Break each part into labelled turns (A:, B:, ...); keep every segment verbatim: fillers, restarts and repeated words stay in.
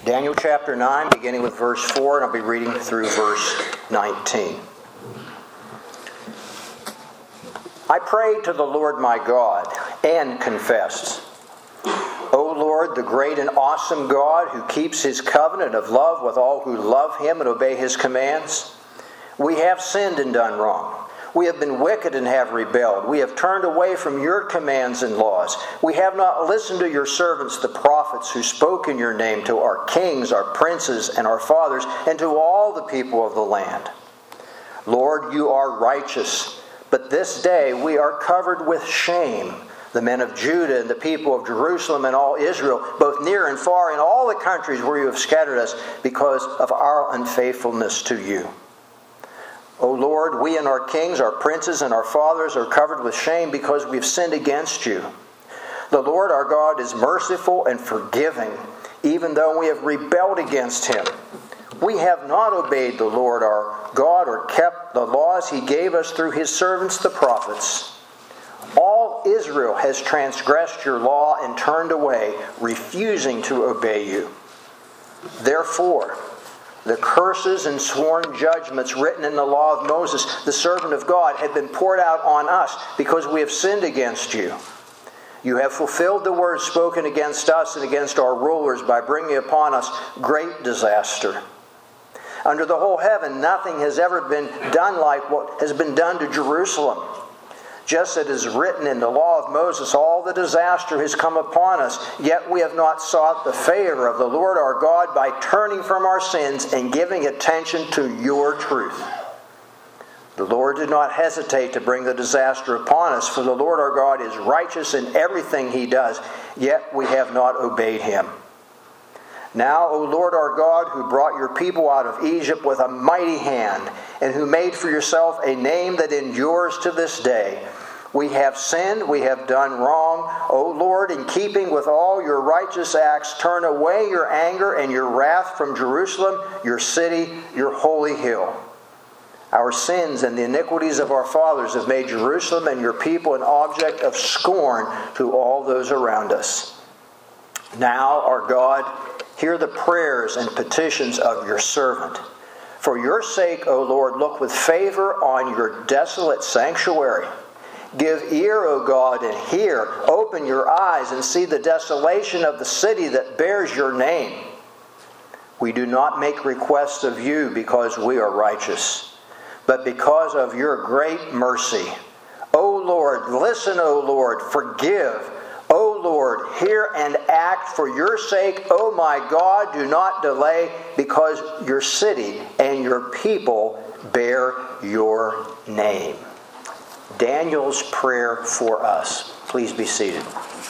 A: Daniel chapter nine, beginning with verse four, and I'll be reading through verse nineteen. I prayed to the Lord my God and confessed, O Lord, the great and awesome God who keeps his covenant of love with all who love him and obey his commands, we have sinned and done wrong. We have been wicked and have rebelled. We have turned away from your commands and laws. We have not listened to your servants, the prophets, who spoke in your name to our kings, our princes, and our fathers, and to all the people of the land. Lord, you are righteous, but this day we are covered with shame, the men of Judah and the people of Jerusalem and all Israel, both near and far, in all the countries where you have scattered us, because of our unfaithfulness to you. O Lord, we and our kings, our princes, and our fathers are covered with shame because we have sinned against you. The Lord our God is merciful and forgiving, even though we have rebelled against him. We have not obeyed the Lord our God or kept the laws he gave us through his servants the prophets. All Israel has transgressed your law and turned away, refusing to obey you. Therefore, the curses and sworn judgments written in the law of Moses, the servant of God, have been poured out on us because we have sinned against you. You have fulfilled the words spoken against us and against our rulers by bringing upon us great disaster. Under the whole heaven, nothing has ever been done like what has been done to Jerusalem. Just as it is written in the law of Moses, all the disaster has come upon us, yet we have not sought the favor of the Lord our God by turning from our sins and giving attention to your truth. The Lord did not hesitate to bring the disaster upon us, for the Lord our God is righteous in everything he does, yet we have not obeyed him. Now, O Lord our God, who brought your people out of Egypt with a mighty hand, and who made for yourself a name that endures to this day, we have sinned, we have done wrong. O Lord, in keeping with all your righteous acts, turn away your anger and your wrath from Jerusalem, your city, your holy hill. Our sins and the iniquities of our fathers have made Jerusalem and your people an object of scorn to all those around us. Now, our God, hear the prayers and petitions of your servant. For your sake, O Lord, look with favor on your desolate sanctuary. Give ear, O God, and hear. Open your eyes and see the desolation of the city that bears your name. We do not make requests of you because we are righteous, but because of your great mercy. O Lord, listen, O Lord, forgive. O Lord, hear and act for your sake. O my God, do not delay, because your city and your people bear your name. Daniel's prayer for us. Please be seated.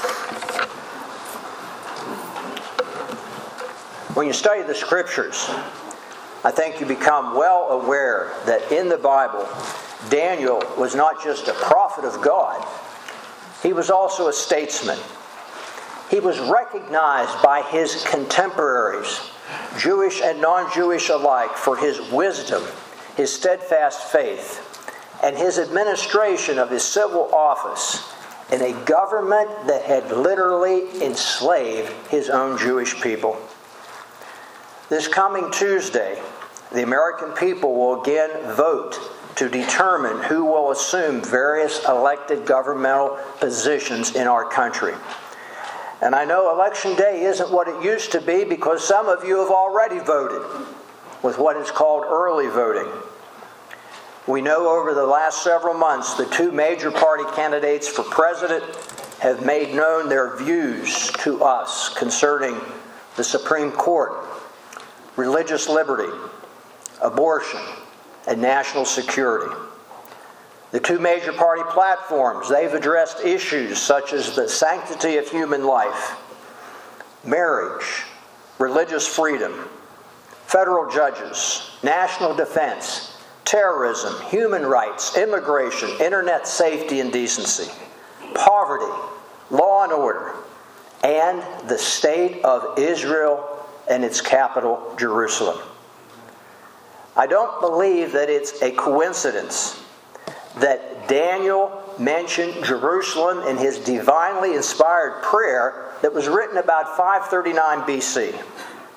A: When you study the Scriptures, I think you become well aware that in the Bible, Daniel was not just a prophet of God. He was also a statesman. He was recognized by his contemporaries, Jewish and non-Jewish alike, for his wisdom, his steadfast faith, and his administration of his civil office in a government that had literally enslaved his own Jewish people. This coming Tuesday, the American people will again vote to determine who will assume various elected governmental positions in our country. And I know Election Day isn't what it used to be, because some of you have already voted with what is called early voting. We know over the last several months the two major party candidates for president have made known their views to us concerning the Supreme Court, religious liberty, abortion, and national security. The two major party platforms, they've addressed issues such as the sanctity of human life, marriage, religious freedom, federal judges, national defense, terrorism, human rights, immigration, internet safety and decency, poverty, law and order, and the state of Israel and its capital, Jerusalem. I don't believe that it's a coincidence that Daniel mentioned Jerusalem in his divinely inspired prayer that was written about five thirty-nine B C.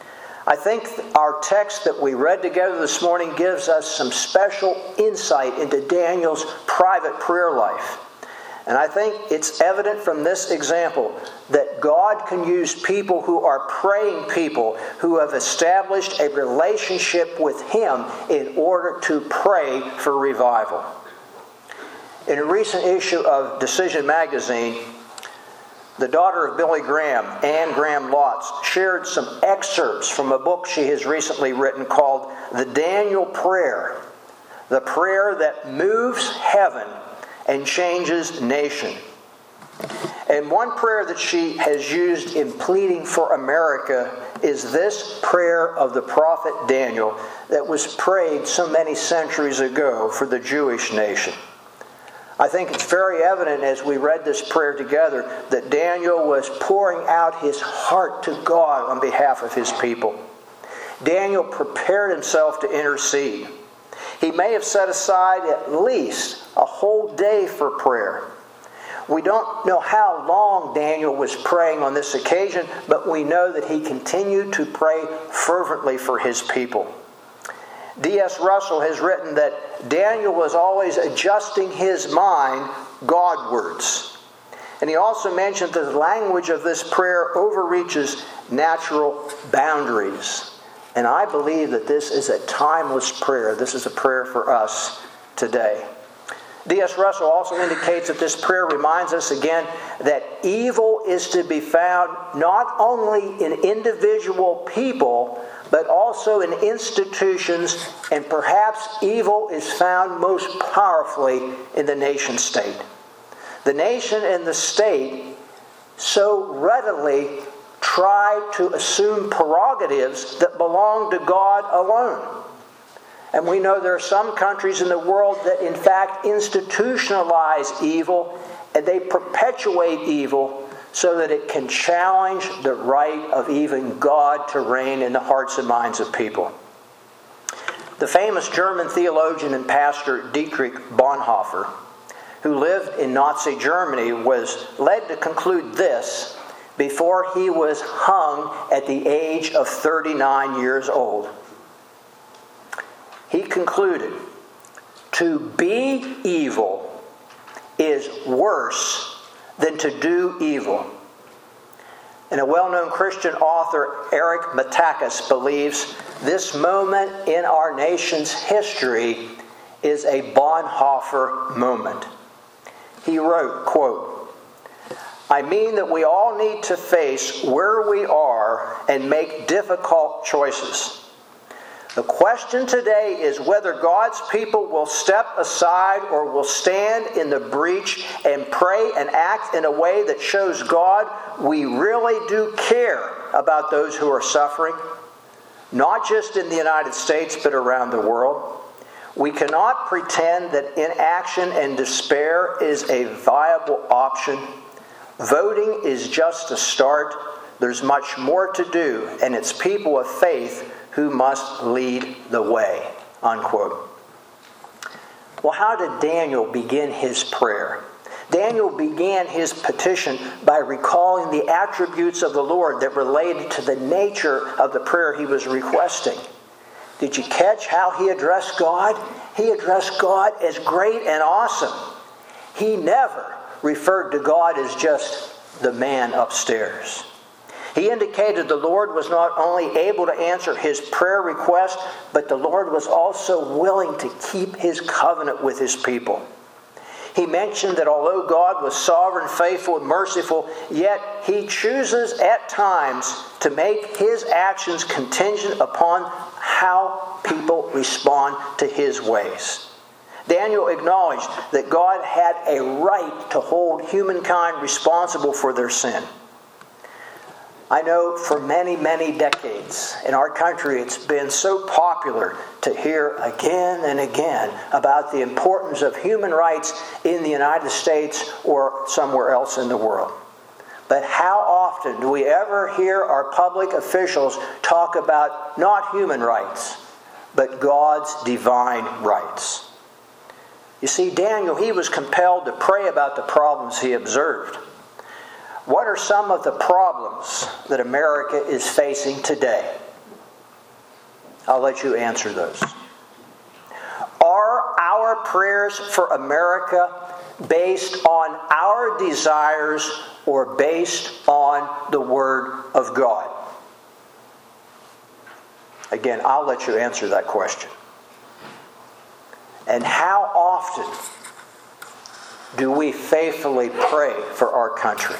A: I think our text that we read together this morning gives us some special insight into Daniel's private prayer life. And I think it's evident from this example that God can use people who are praying people who have established a relationship with Him in order to pray for revival. In a recent issue of Decision Magazine, the daughter of Billy Graham, Anne Graham Lotz, shared some excerpts from a book she has recently written called The Daniel Prayer, the prayer that moves heaven and changes nation. And one prayer that she has used in pleading for America is this prayer of the prophet Daniel that was prayed so many centuries ago for the Jewish nation. I think it's very evident as we read this prayer together that Daniel was pouring out his heart to God on behalf of his people. Daniel prepared himself to intercede. He may have set aside at least a whole day for prayer. We don't know how long Daniel was praying on this occasion, but we know that he continued to pray fervently for his people. D S Russell has written that Daniel was always adjusting his mind Godwards. And he also mentioned that the language of this prayer overreaches natural boundaries. And I believe that this is a timeless prayer. This is a prayer for us today. D S Russell also indicates that this prayer reminds us again that evil is to be found not only in individual people, but also in institutions, and perhaps evil is found most powerfully in the nation state. The nation and the state so readily try to assume prerogatives that belong to God alone. And we know there are some countries in the world that in fact institutionalize evil, and they perpetuate evil so that it can challenge the right of even God to reign in the hearts and minds of people. The famous German theologian and pastor Dietrich Bonhoeffer, who lived in Nazi Germany, was led to conclude this before he was hung at the age of thirty-nine years old. He concluded, "To be evil is worse than to do evil." And a well-known Christian author, Eric Matakis, believes this moment in our nation's history is a Bonhoeffer moment. He wrote, quote, "I mean that we all need to face where we are and make difficult choices. The question today is whether God's people will step aside or will stand in the breach and pray and act in a way that shows God we really do care about those who are suffering, not just in the United States but around the world. We cannot pretend that inaction and despair is a viable option. Voting is just a start. There's much more to do, and it's people of faith who must lead the way," unquote. Well, how did Daniel begin his prayer? Daniel began his petition by recalling the attributes of the Lord that related to the nature of the prayer he was requesting. Did you catch how he addressed God? He addressed God as great and awesome. He never referred to God as just the man upstairs. He indicated the Lord was not only able to answer his prayer request, but the Lord was also willing to keep his covenant with his people. He mentioned that although God was sovereign, faithful, and merciful, yet he chooses at times to make his actions contingent upon how people respond to his ways. Daniel acknowledged that God had a right to hold humankind responsible for their sin. I know for many, many decades in our country it's been so popular to hear again and again about the importance of human rights in the United States or somewhere else in the world. But how often do we ever hear our public officials talk about not human rights, but God's divine rights? You see, Daniel, he was compelled to pray about the problems he observed. What are some of the problems that America is facing today? I'll let you answer those. Are our prayers for America based on our desires or based on the Word of God? Again, I'll let you answer that question. And how often do we faithfully pray for our country?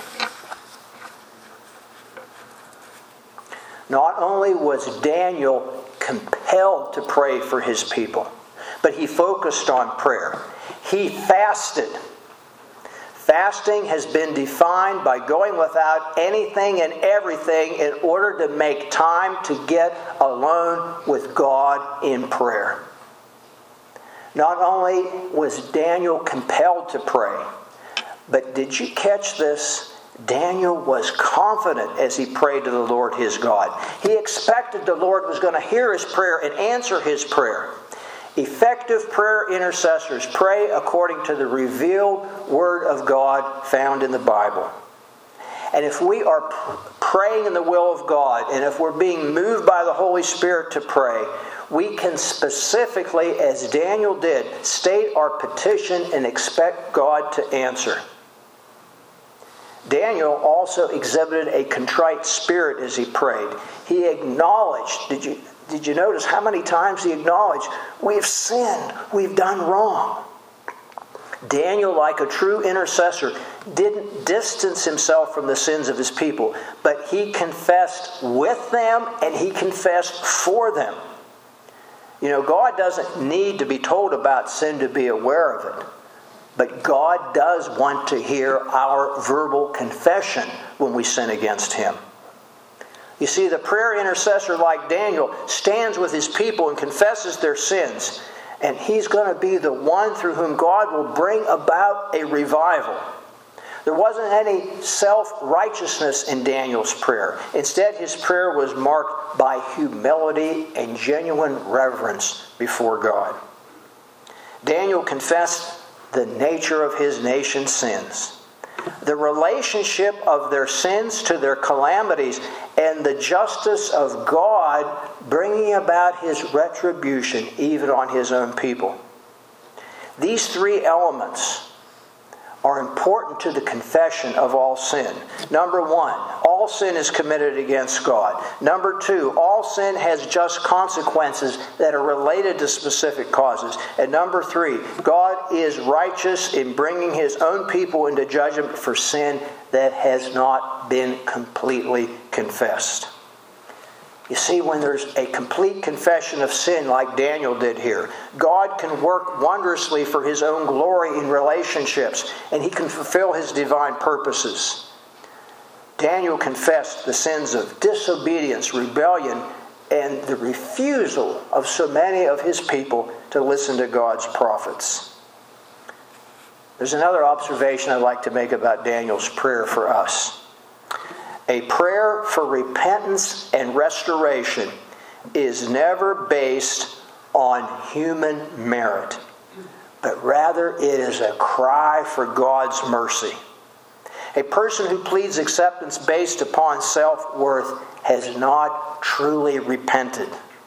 A: Not only was Daniel compelled to pray for his people, but he focused on prayer. He fasted. Fasting has been defined by going without anything and everything in order to make time to get alone with God in prayer. Not only was Daniel compelled to pray, but did you catch this? Daniel was confident as he prayed to the Lord his God. He expected the Lord was going to hear his prayer and answer his prayer. Effective prayer intercessors pray according to the revealed Word of God found in the Bible. And if we are praying in the will of God, and if we're being moved by the Holy Spirit to pray, we can specifically, as Daniel did, state our petition and expect God to answer. Daniel also exhibited a contrite spirit as he prayed. He acknowledged, did you Did you notice how many times he acknowledged, we've sinned, we've done wrong? Daniel, like a true intercessor, didn't distance himself from the sins of his people, but he confessed with them and he confessed for them. You know, God doesn't need to be told about sin to be aware of it, but God does want to hear our verbal confession when we sin against him. You see, the prayer intercessor like Daniel stands with his people and confesses their sins. And he's going to be the one through whom God will bring about a revival. There wasn't any self-righteousness in Daniel's prayer. Instead, his prayer was marked by humility and genuine reverence before God. Daniel confessed the nature of his nation's sins, the relationship of their sins to their calamities, and the justice of God bringing about his retribution even on his own people. These three elements are important to the confession of all sin. Number one, all sin is committed against God. Number two, all sin has just consequences that are related to specific causes. And number three, God is righteous in bringing his own people into judgment for sin that has not been completely confessed. You see, when there's a complete confession of sin like Daniel did here, God can work wondrously for his own glory in relationships, and he can fulfill his divine purposes. Daniel confessed the sins of disobedience, rebellion, and the refusal of so many of his people to listen to God's prophets. There's another observation I'd like to make about Daniel's prayer for us. A prayer for repentance and restoration is never based on human merit, but rather it is a cry for God's mercy. A person who pleads acceptance based upon self-worth has not truly repented.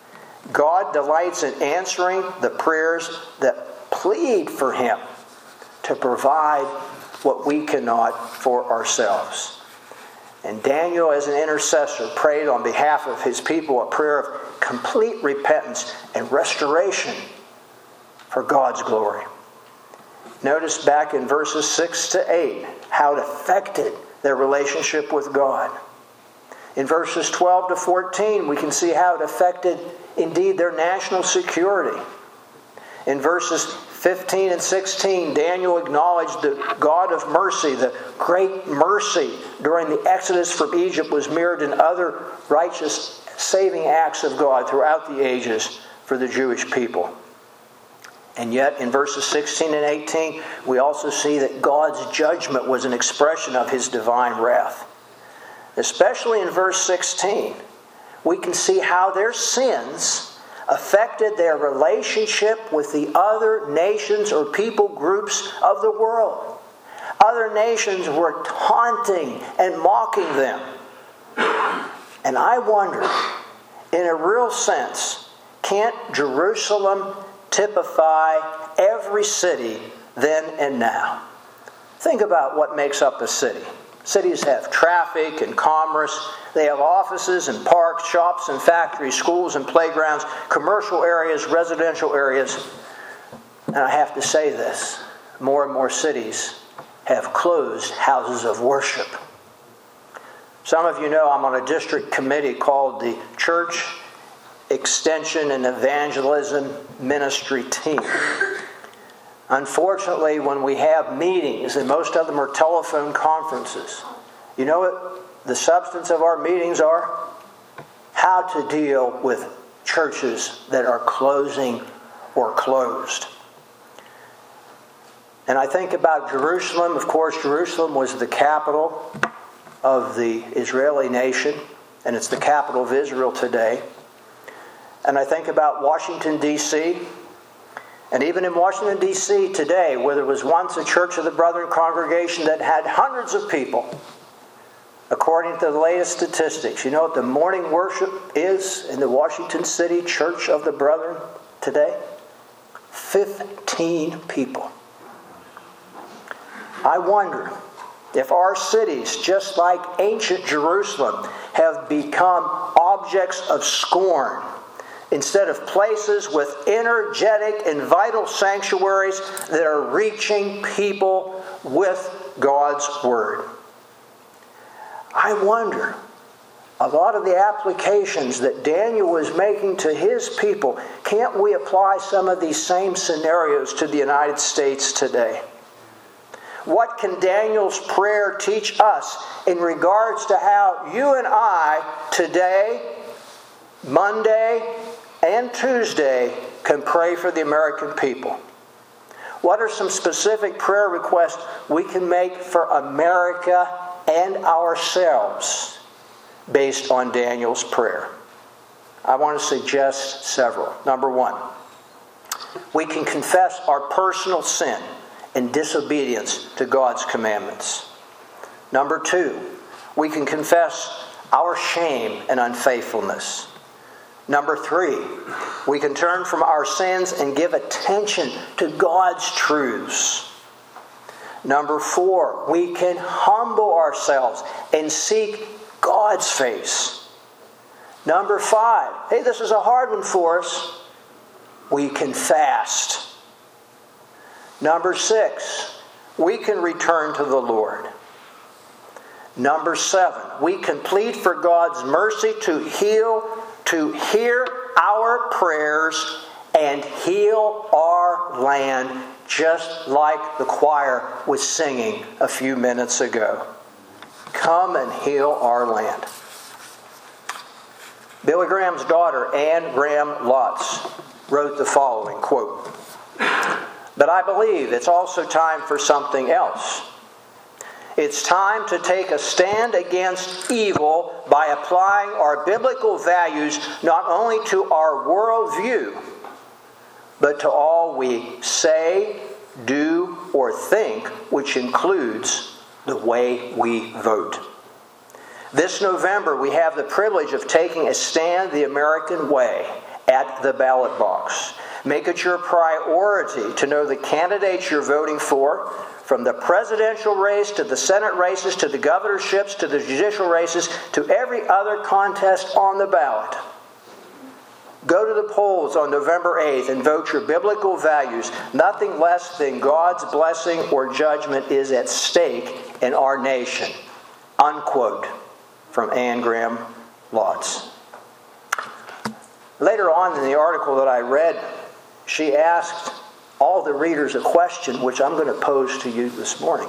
A: God delights in answering the prayers that plead for him to provide what we cannot for ourselves. And Daniel, as an intercessor, prayed on behalf of his people a prayer of complete repentance and restoration for God's glory. Notice back in verses six to eight how it affected their relationship with God. In verses twelve to fourteen, we can see how it affected, indeed, their national security. In verses fifteen and sixteen, Daniel acknowledged the God of mercy. The great mercy during the exodus from Egypt was mirrored in other righteous saving acts of God throughout the ages for the Jewish people. And yet, in verses sixteen and eighteen, we also see that God's judgment was an expression of his divine wrath. Especially in verse sixteen, we can see how their sins affected their relationship with the other nations or people groups of the world. Other nations were taunting and mocking them. And I wonder, in a real sense, Can't Jerusalem typify every city then and now? Think about what makes up a city. Cities have traffic and commerce. They have offices and parks, shops and factories, schools and playgrounds, commercial areas, residential areas. And I have to say this, more and more cities have closed houses of worship. Some of you know I'm on a district committee called the Church Extension and Evangelism Ministry Team. Unfortunately, when we have meetings, and most of them are telephone conferences, you know what the substance of our meetings are? How to deal with churches that are closing or closed. And I think about Jerusalem. Of course, Jerusalem was the capital of the Israeli nation, and it's the capital of Israel today. And I think about Washington, D C, and even in Washington, D C today, where there was once a Church of the Brethren congregation that had hundreds of people, according to the latest statistics, you know what the morning worship is in the Washington City Church of the Brethren today? fifteen people. I wonder if our cities, just like ancient Jerusalem, have become objects of scorn instead of places with energetic and vital sanctuaries that are reaching people with God's Word. I wonder, a lot of the applications that Daniel was making to his people, can't we apply some of these same scenarios to the United States today? What can Daniel's prayer teach us in regards to how you and I today, Monday, and Tuesday can pray for the American people? What are some specific prayer requests we can make for America and ourselves based on Daniel's prayer? I want to suggest several. Number one, we can confess our personal sin and disobedience to God's commandments. Number two, we can confess our shame and unfaithfulness. Number three, we can turn from our sins and give attention to God's truths. Number four, we can humble ourselves and seek God's face. Number five, hey, this is a hard one for us. We can fast. Number six, we can return to the Lord. Number seven, we can plead for God's mercy to heal, to hear our prayers and heal our land, just like the choir was singing a few minutes ago. Come and heal our land. Billy Graham's daughter, Anne Graham Lotz, wrote the following, quote, "But I believe it's also time for something else. It's time to take a stand against evil by applying our biblical values not only to our worldview, but to all we say, do, or think, which includes the way we vote. This November, we have the privilege of taking a stand the American way at the ballot box. Make it your priority to know the candidates you're voting for, from the presidential race to the Senate races to the governorships to the judicial races to every other contest on the ballot. Go to the polls on November eighth and vote your biblical values. Nothing less than God's blessing or judgment is at stake in our nation." Unquote from Anne Graham Lotz. Later on in the article that I read, she asked all the readers a question which I'm going to pose to you this morning.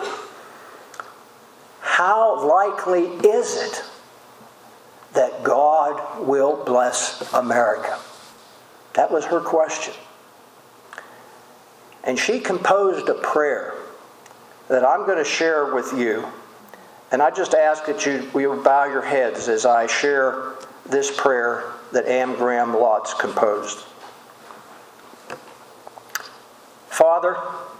A: How likely is it that God will bless America? That was her question. And she composed a prayer that I'm going to share with you. And I just ask that you will bow your heads as I share this prayer that Anne Graham Lotz composed. Father,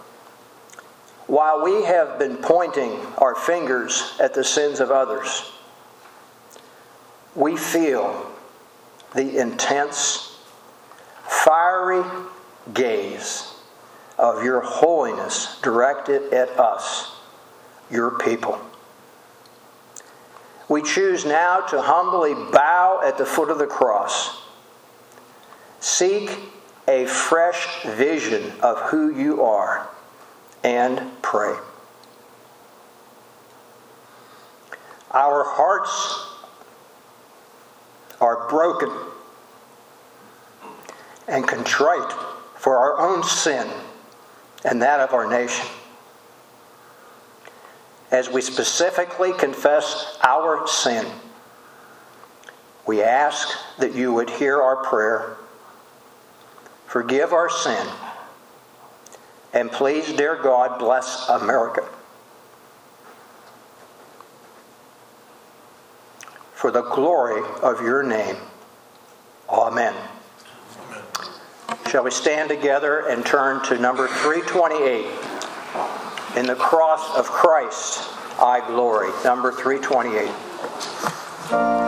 A: while we have been pointing our fingers at the sins of others, we feel the intense fiery gaze of your holiness directed at us, your people. We choose now to humbly bow at the foot of the cross. Seek a fresh vision of who you are and pray. Our hearts are broken and contrite for our own sin and that of our nation. As we specifically confess our sin, we ask that you would hear our prayer, forgive our sin, and please, dear God, bless America. For the glory of your name. Amen. Amen. Shall we stand together and turn to number three twenty-eight? In the cross of Christ, I glory. Number three twenty-eight.